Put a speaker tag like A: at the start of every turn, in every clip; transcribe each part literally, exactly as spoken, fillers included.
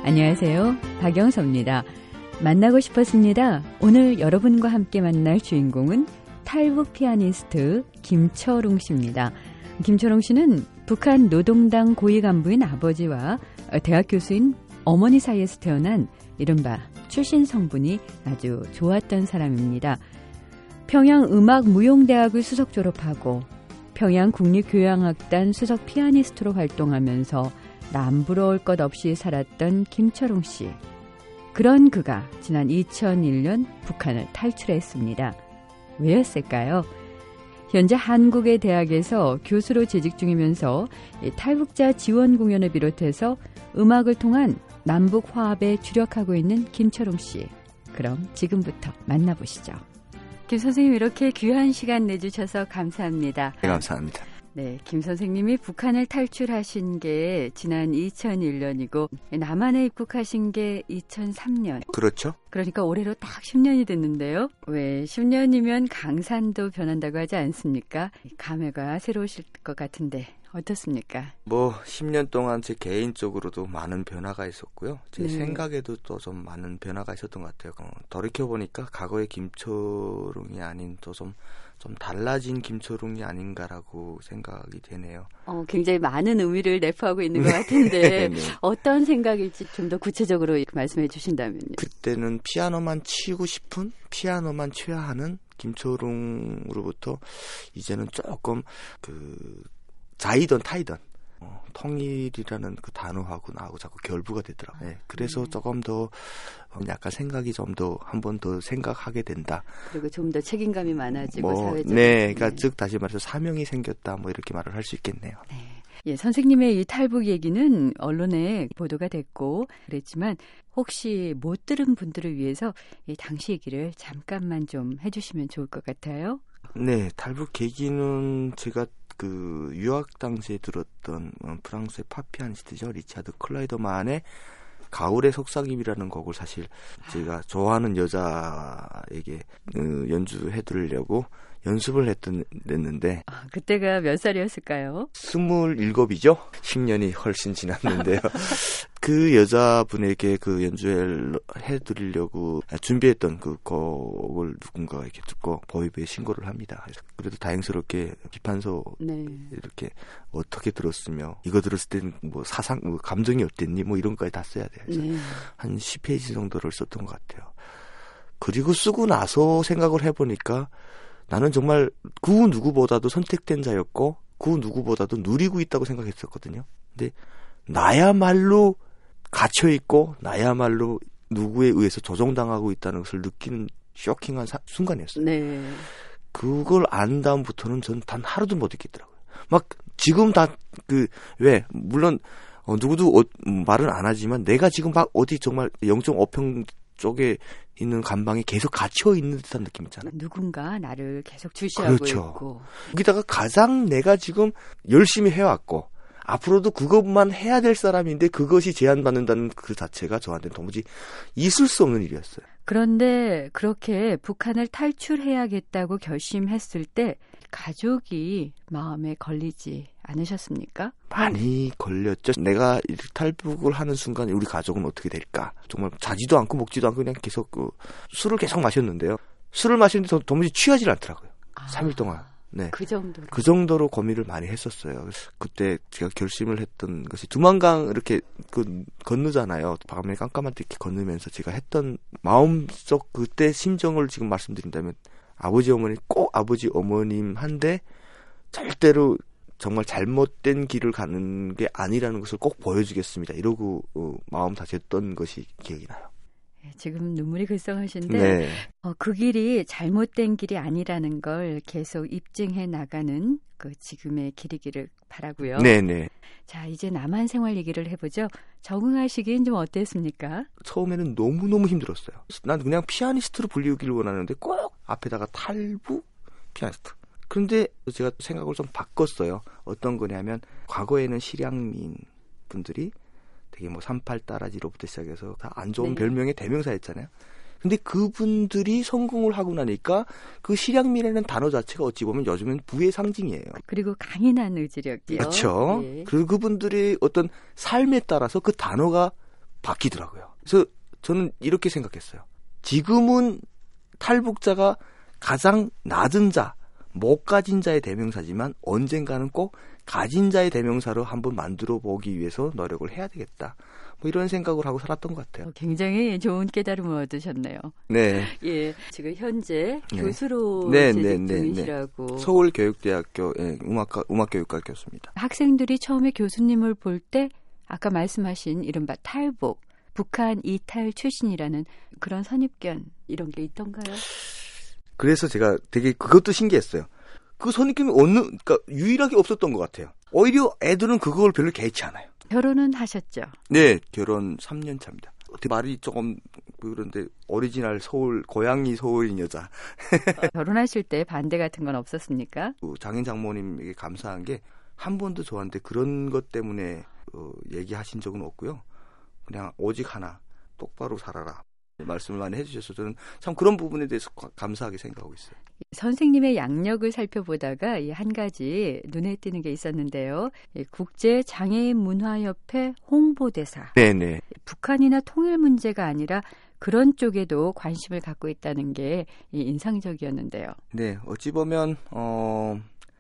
A: 안녕하세요. 박영서입니다. 만나고 싶었습니다. 오늘 여러분과 함께 만날 주인공은 탈북 피아니스트 김철웅 씨입니다. 김철웅 씨는 북한 노동당 고위 간부인 아버지와 대학 교수인 어머니 사이에서 태어난 이른바 출신 성분이 아주 좋았던 사람입니다. 평양 음악무용대학을 수석 졸업하고 평양 국립교향악단 수석 피아니스트로 활동하면서 남부러울 것 없이 살았던 김철웅 씨. 그런 그가 지난 이천일 년 북한을 탈출했습니다. 왜였을까요? 현재 한국의 대학에서 교수로 재직 중이면서 탈북자 지원 공연을 비롯해서 음악을 통한 남북 화합에 주력하고 있는 김철웅 씨. 그럼 지금부터 만나보시죠. 김 선생님, 이렇게 귀한 시간 내주셔서 감사합니다.
B: 네, 감사합니다.
A: 네, 김 선생님이 북한을 탈출하신 게 지난 이천일 년이고 남한에 입국하신 게 이천삼 년.
B: 그렇죠.
A: 그러니까 올해로 딱 십 년이 됐는데요. 왜 십 년이면 강산도 변한다고 하지 않습니까? 감회가 새로우실 것 같은데 어떻습니까?
B: 뭐 십 년 동안 제 개인적으로도 많은 변화가 있었고요. 제
A: 네.
B: 생각에도 또 좀 많은 변화가 있었던 것 같아요. 어, 돌이켜보니까 과거의 김철웅이 아닌 또 좀 좀 달라진 김철웅이 아닌가라고 생각이 되네요.
A: 어, 굉장히 많은 의미를 내포하고 있는 것 같은데
B: 네.
A: 어떤 생각일지 좀 더 구체적으로 말씀해 주신다면요.
B: 그때는 피아노만 치고 싶은, 피아노만 쳐야 하는 김철웅으로부터 이제는 조금 그 자이던 타이던 어, 통일이라는 그 단어하고 나하고 자꾸 결부가 되더라고요. 네, 그래서 네. 조금 더 약간 생각이 좀 더 한 번 더 생각하게 된다.
A: 그리고 좀 더 책임감이 많아지고
B: 뭐,
A: 사회적으로.
B: 네, 그러니까 네. 즉 다시 말해서 사명이 생겼다. 뭐 이렇게 말을 할 수 있겠네요.
A: 네. 예, 선생님의 이 탈북 얘기는 언론에 보도가 됐고 그랬지만 혹시 못 들은 분들을 위해서 이 당시 얘기를 잠깐만 좀 해주시면 좋을 것 같아요.
B: 네, 탈북 계기는 제가 그 유학 당시에 들었던 프랑스의 팝 피아니스트죠. 리차드 클라이더만의 가을의 속삭임이라는 곡을 사실 제가 좋아하는 여자에게 연주해 드리려고 연습을 했던, 했는데.
A: 아, 그때가 몇 살이었을까요?
B: 스물일곱이죠? 십 년이 훨씬 지났는데요. 그 여자분에게 그 연주해 드리려고 준비했던 그 곡을 누군가가 이렇게 듣고 보이브에 신고를 합니다. 그래도 다행스럽게 비판서 네. 이렇게 어떻게 들었으며 이거 들었을 때는 뭐 사상, 뭐 감정이 어땠니? 뭐 이런 거까지 다 써야 돼요. 네. 한 십 페이지 정도를 썼던 것 같아요. 그리고 쓰고 나서 생각을 해보니까 나는 정말 그 누구보다도 선택된 자였고 그 누구보다도 누리고 있다고 생각했었거든요. 근데 나야말로 갇혀있고 나야말로 누구에 의해서 조종당하고 있다는 것을 느끼는 쇼킹한 사, 순간이었어요. 네. 그걸 안 다음부터는 전 단 하루도 못 있겠더라고요. 막 지금 다 그 왜 물론 어, 누구도 어, 말은 안 하지만 내가 지금 막 어디 정말 영 점 오 평 쪽에 있는 감방에 계속 갇혀 있는 듯한 느낌 있잖아요.
A: 누군가 나를 계속 주시하고
B: 그렇죠.
A: 있고.
B: 거기다가 가장 내가 지금 열심히 해왔고 앞으로도 그것만 해야 될 사람인데 그것이 제한받는다는 그 자체가 저한테는 도무지 있을 수 없는 일이었어요.
A: 그런데 그렇게 북한을 탈출해야겠다고 결심했을 때 가족이 마음에 걸리지 않으셨습니까?
B: 많이 걸렸죠. 내가 탈북을 하는 순간 우리 가족은 어떻게 될까? 정말 자지도 않고 먹지도 않고 그냥 계속 그 술을 계속 마셨는데요. 술을 마시는데 도무지 취하지 않더라고요. 아, 삼 일 동안. 네.
A: 그 정도로.
B: 그 정도로 고민을 많이 했었어요. 그때 제가 결심을 했던 것이 두만강 이렇게 그 건너잖아요. 밤에 깜깜할 때 이렇게 건너면서 제가 했던 마음속 그때 심정을 지금 말씀드린다면 아버지 어머니 꼭 아버지 어머님한테 절대로 정말 잘못된 길을 가는 게 아니라는 것을 꼭 보여주겠습니다. 이러고 어, 마음 다졌던 것이 기억이 나요.
A: 지금 눈물이 글썽하신데
B: 네.
A: 어, 그 길이 잘못된 길이 아니라는 걸 계속 입증해 나가는 그 지금의 길이기를 바라고요.
B: 네네.
A: 자, 이제 남한 생활 얘기를 해보죠. 적응하시기엔 좀 어땠습니까?
B: 처음에는 너무너무 힘들었어요. 난 그냥 피아니스트로 불리우기를 원하는데 꼭 앞에다가 탈북 피아니스트. 그런데 제가 생각을 좀 바꿨어요. 어떤 거냐면 과거에는 실향민 분들이 되게 뭐 삼팔 따라지로부터 시작해서 다 안 좋은 네. 별명의 대명사였잖아요. 근데 그분들이 성공을 하고 나니까 그 실향민이라는 단어 자체가 어찌 보면 요즘엔 부의 상징이에요.
A: 그리고 강인한 의지력이요.
B: 그렇죠.
A: 예.
B: 그리고 그분들의 어떤 삶에 따라서 그 단어가 바뀌더라고요. 그래서 저는 이렇게 생각했어요. 지금은 탈북자가 가장 낮은 자, 못 가진 자의 대명사지만 언젠가는 꼭 가진 자의 대명사로 한번 만들어 보기 위해서 노력을 해야 되겠다. 뭐 이런 생각을 하고 살았던 것 같아요.
A: 굉장히 좋은 깨달음을 얻으셨네요.
B: 네.
A: 예, 지금 현재
B: 네.
A: 교수로
B: 네,
A: 재직
B: 네, 네,
A: 중이시라고.
B: 네. 서울교육대학교 음악과 음악교육과 교수입니다.
A: 학생들이 처음에 교수님을 볼 때 아까 말씀하신 이른바 탈북, 북한 이탈 출신이라는 그런 선입견 이런 게 있던가요?
B: 그래서 제가 되게 그것도 신기했어요. 그 선입견이 어느, 그러니까 유일하게 없었던 것 같아요. 오히려 애들은 그걸 별로 개의치 않아요.
A: 결혼은 하셨죠?
B: 네, 결혼 삼 년 차입니다. 어떻게 말이 조금 그런데 오리지널 서울, 고향이 서울인 여자.
A: 결혼하실 때 반대 같은 건 없었습니까?
B: 장인 장모님에게 감사한 게 한 번도 저한테 그런 것 때문에 어, 얘기하신 적은 없고요. 그냥 오직 하나, 똑바로 살아라. 말씀을 많이 해주셔서 저는 참 그런 부분에 대해서 감사하게 생각하고 있어요.
A: 선생님의 양력을 살펴보다가 한 가지 눈에 띄는 게 있었는데요. 국제장애인문화협회 홍보대사.
B: 네네.
A: 북한이나 통일 문제가 아니라 그런 쪽에도 관심을 갖고 있다는 게 인상적이었는데요.
B: 네, 어찌 보면 어,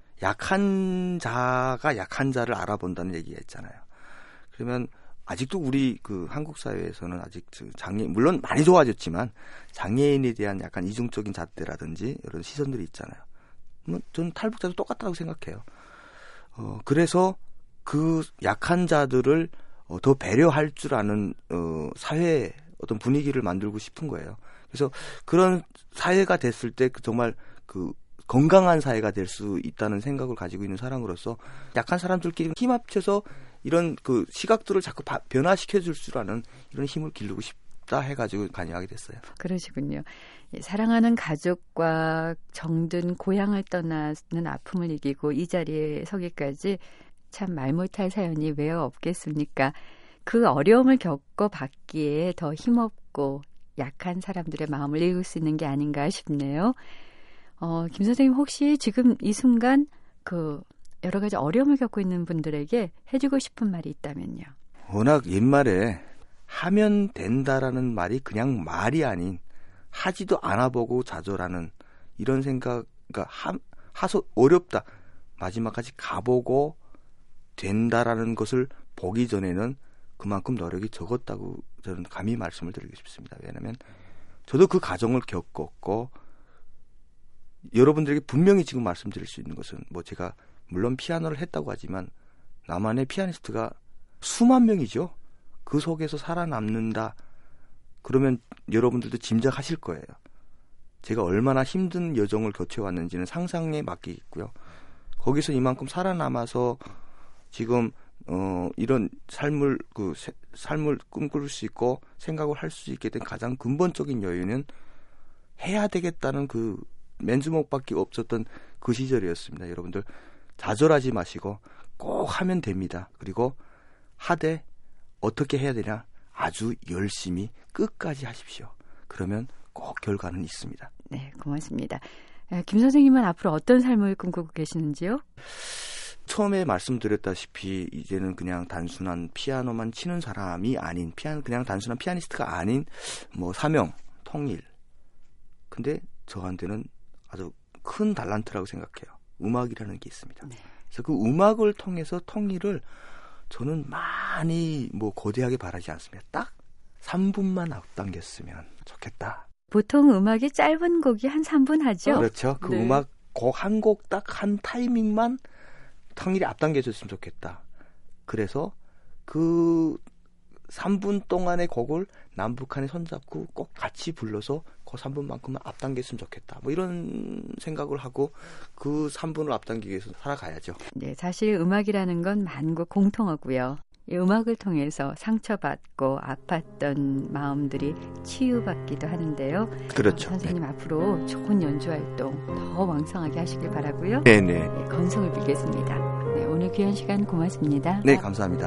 B: 약한 자가 약한 자를 알아본다는 얘기가 있잖아요. 그러면 아직도 우리 그 한국 사회에서는 아직 장애 물론 많이 좋아졌지만 장애인에 대한 약간 이중적인 잣대라든지 이런 시선들이 있잖아요. 뭐 저는 탈북자도 똑같다고 생각해요. 어 그래서 그 약한 자들을 어, 더 배려할 줄 아는 어, 사회 어떤 분위기를 만들고 싶은 거예요. 그래서 그런 사회가 됐을 때 정말 그 건강한 사회가 될 수 있다는 생각을 가지고 있는 사람으로서 약한 사람들끼리 힘 합쳐서 이런 그 시각들을 자꾸 바, 변화시켜 줄 줄 아는 이런 힘을 기르고 싶다 해가지고 관여하게 됐어요.
A: 그러시군요. 사랑하는 가족과 정든 고향을 떠나는 아픔을 이기고 이 자리에 서기까지 참 말 못할 사연이 왜 없겠습니까? 그 어려움을 겪어봤기에 더 힘없고 약한 사람들의 마음을 읽을 수 있는 게 아닌가 싶네요. 어, 김 선생님 혹시 지금 이 순간 그 여러 가지 어려움을 겪고 있는 분들에게 해주고 싶은 말이 있다면요.
B: 워낙 옛말에 하면 된다라는 말이 그냥 말이 아닌 하지도 않아보고 좌절하는 이런 생각, 그러니까 하, 하소 어렵다. 마지막까지 가보고 된다라는 것을 보기 전에는 그만큼 노력이 적었다고 저는 감히 말씀을 드리고 싶습니다. 왜냐하면 저도 그 과정을 겪었고 여러분들에게 분명히 지금 말씀드릴 수 있는 것은 뭐 제가 물론 피아노를 했다고 하지만 나만의 피아니스트가 수만 명이죠. 그 속에서 살아남는다. 그러면 여러분들도 짐작하실 거예요. 제가 얼마나 힘든 여정을 거쳐왔는지는 상상에 맡기겠고요. 거기서 이만큼 살아남아서 지금 어, 이런 삶을 그 세, 삶을 꿈꿀 수 있고 생각을 할 수 있게 된 가장 근본적인 여유는 해야 되겠다는 그 맨주먹밖에 없었던 그 시절이었습니다. 여러분들 좌절하지 마시고 꼭 하면 됩니다. 그리고 하되 어떻게 해야 되냐? 아주 열심히 끝까지 하십시오. 그러면 꼭 결과는 있습니다.
A: 네, 고맙습니다. 김 선생님은 앞으로 어떤 삶을 꿈꾸고 계시는지요?
B: 처음에 말씀드렸다시피 이제는 그냥 단순한 피아노만 치는 사람이 아닌 피아노 그냥 단순한 피아니스트가 아닌 뭐 사명, 통일. 근데 저한테는 아주 큰 달란트라고 생각해요. 음악이라는 게 있습니다. 네. 그래서 그 음악을 통해서 통일을 저는 많이 뭐 거대하게 바라지 않습니다. 딱 삼 분만 앞당겼으면 좋겠다.
A: 보통 음악이 짧은 곡이 한 삼 분 하죠?
B: 그렇죠. 그
A: 네.
B: 음악 곡 한 곡 딱 한 타이밍만 통일이 앞당겨졌으면 좋겠다. 그래서 그 삼 분 동안의 곡을 남북한이 손잡고 꼭 같이 불러서 그 삼 분만큼은 앞당겼으면 좋겠다. 뭐 이런 생각을 하고 그 삼 분을 앞당기기 위해서 살아가야죠.
A: 네, 사실 음악이라는 건 만국 공통어고요. 이 음악을 통해서 상처받고 아팠던 마음들이 치유받기도 하는데요.
B: 그렇죠.
A: 선생님 네. 앞으로 좋은 연주 활동 더 왕성하게 하시길 바라고요.
B: 네네.
A: 네, 건성을 빌겠습니다. 네, 오늘 귀한 시간 고맙습니다.
B: 네, 감사합니다.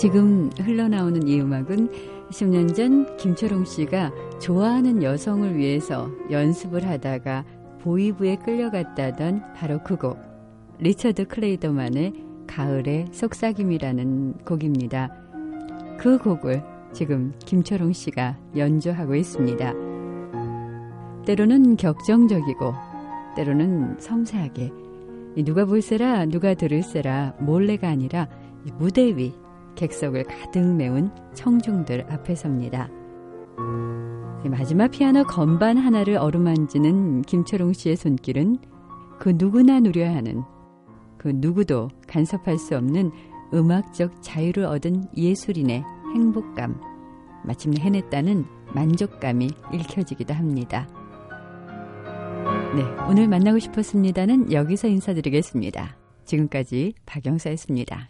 A: 지금 흘러나오는 이 음악은 십 년 전 김초롱 씨가 좋아하는 여성을 위해서 연습을 하다가 보이브에 끌려갔다던 바로 그 곡, 리처드 클레이더만의 가을의 속삭임이라는 곡입니다. 그 곡을 지금 김초롱 씨가 연주하고 있습니다. 때로는 격정적이고 때로는 섬세하게, 누가 볼세라 누가 들을세라 몰래가 아니라 무대 위 객석을 가득 메운 청중들 앞에 섭니다. 마지막 피아노 건반 하나를 어루만지는 김초롱 씨의 손길은 그 누구나 누려야 하는, 그 누구도 간섭할 수 없는 음악적 자유를 얻은 예술인의 행복감, 마침내 해냈다는 만족감이 읽혀지기도 합니다. 네, 오늘 만나고 싶었습니다는 여기서 인사드리겠습니다. 지금까지 박영사였습니다.